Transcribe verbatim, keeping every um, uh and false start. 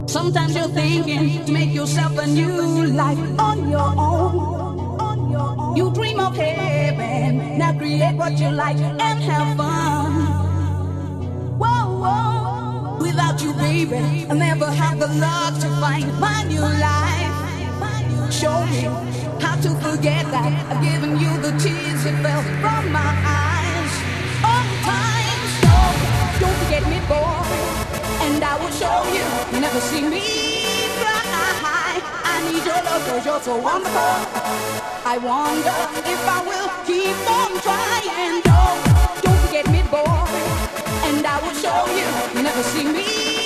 Sometimes you're thinking to make yourself a new life on your own. You dream of heaven, now create what you like and have fun. Whoa, whoa. Without you, baby, I'll never have the luck to find my new life. Show me how to forget that I've given you the tears that fell from my eyes. On time, so don't forget me, boy. And I will show you, you never see me cry. I need your love cause you're so wonderful. I wonder if I will keep on trying. No, don't forget me, boy. And I will show you, you never see me